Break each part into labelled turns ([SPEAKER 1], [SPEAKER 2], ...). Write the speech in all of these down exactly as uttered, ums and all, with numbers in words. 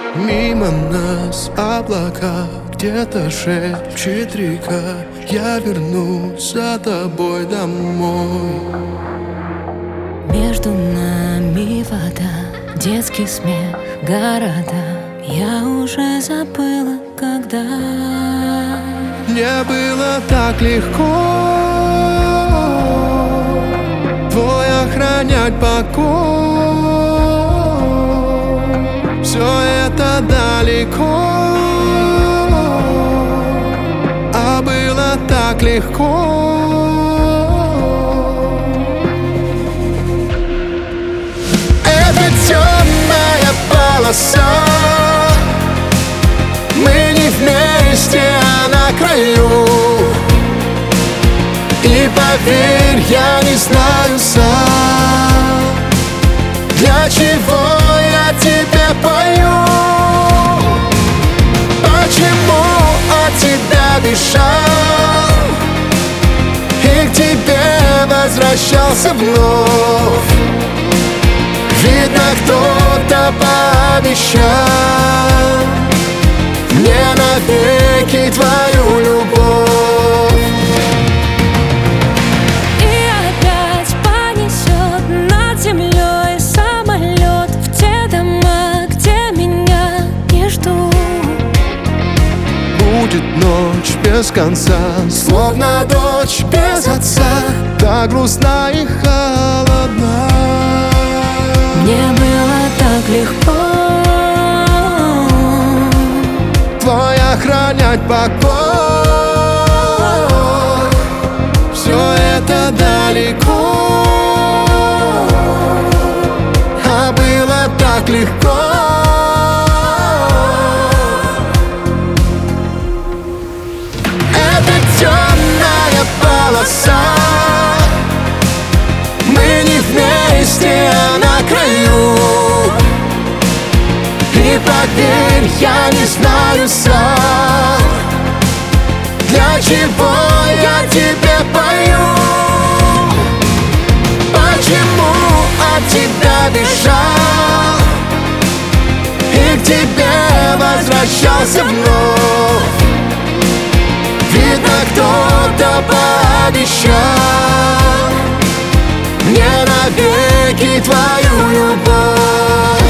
[SPEAKER 1] Мимо нас облака, где-то шепчет река. Я вернусь за тобой домой.
[SPEAKER 2] Между нами вода, детский смех, города. Я уже забыла, когда
[SPEAKER 1] мне было так легко твой охранять покой. Все это далеко, а было так легко. Это темная полоса, мы не вместе, а на краю. И поверь, я не знаю сам, для чего я тебе пою. Почему от тебя бежал и к тебе возвращался вновь. Видно, кто-то пообещал мне навеки твою любовь.
[SPEAKER 2] И опять понесет над землей самолет в те дома, где меня не ждут.
[SPEAKER 1] Будет ночь без конца, словно дочь без отца, так грустна и холодна.
[SPEAKER 2] Мне было так легко
[SPEAKER 1] твой охранять покой. Все это далеко, а было так легко. Это темная полоса, мы не вместе, а на краю. И поверь, я не знаю сам, для чего я тебе пою. Почему от тебя бежал и к тебе возвращался вновь. Видно, кто-то пообещал мне навеки твою любовь.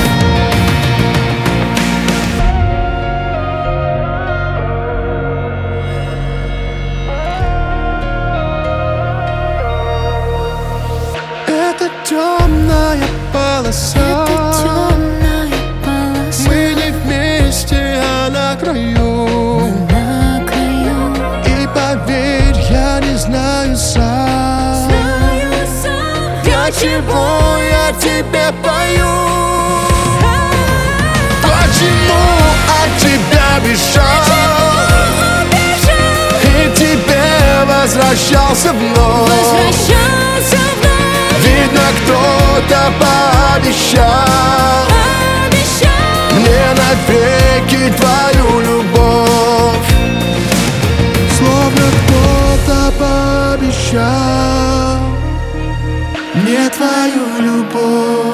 [SPEAKER 1] Это темная полоса,
[SPEAKER 2] Это темная полоса,
[SPEAKER 1] мы не вместе, а на краю.
[SPEAKER 2] на краю.
[SPEAKER 1] И поверь, я не знаю сам,
[SPEAKER 2] Знаю сам,
[SPEAKER 1] для чего я тебе пою. Почему от тебя бежал и к тебе возвращался вновь.
[SPEAKER 2] возвращался вновь.
[SPEAKER 1] Видно, кто-то пообещал
[SPEAKER 2] Обещал
[SPEAKER 1] мне навеки твою любовь. Словно кто-то пообещал мне твою любовь.